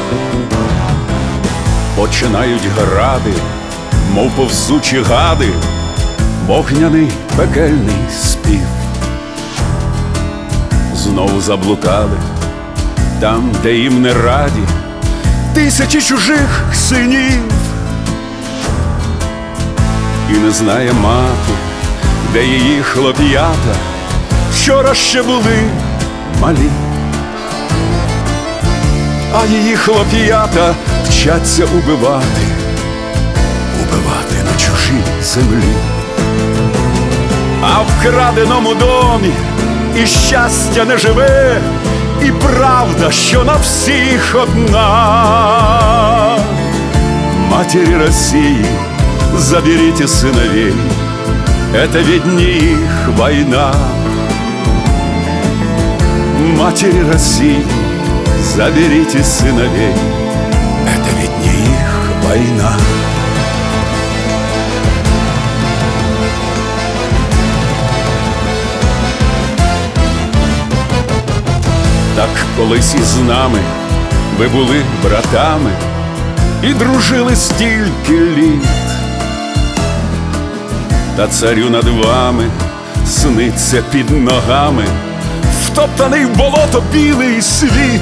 Починають гради, мов повзучі гади, вогняний пекельний спів. Знову заблукали там, де їм не раді тисячі чужих синів. І не знає мати, де її хлоп'ята вчора ще були малі. А її хлоп'ята вчаться убивати на чужій землі. А в краденому домі і щастя не живе, і правда, що на всіх одна. Матери России, заберите сыновей, это ведь не их война. Матери России, заберите сыновей, это ведь не их война. Так колись із нами ви були братами і дружили стільки літ, та царю над вами сниться під ногами втоптаний в болото білий світ.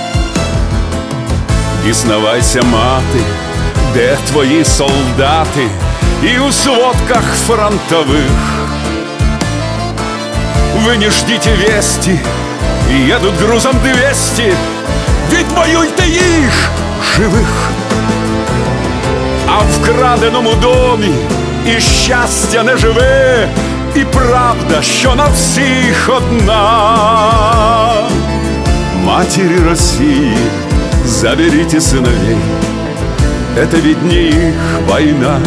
Дізнавайся, мати, де твої солдати, і у сводках фронтових. Вы не ждите вести, едут грузом 200, відвоюйте їх живих. А в краденому домі і щастя не живе, і правда, що на всіх одна. Матери России, заберите сыновей, это ведь не их война.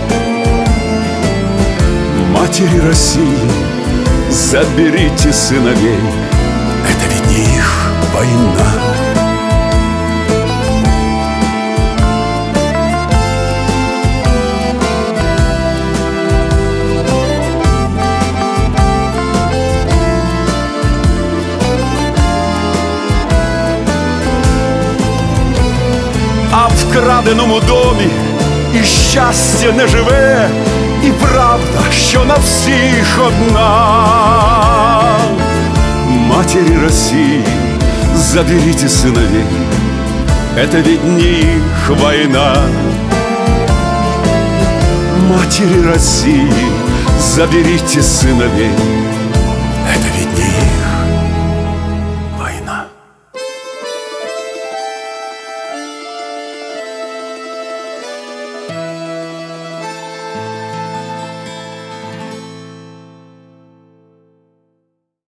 Матери России, заберите сыновей, это ведь не их война. А в краденому домі і щастя не живе, і правда, що на всіх одна. Матери России, заберите сыновей, это ведь не их война. Матери России, заберите сыновей, это ведь не их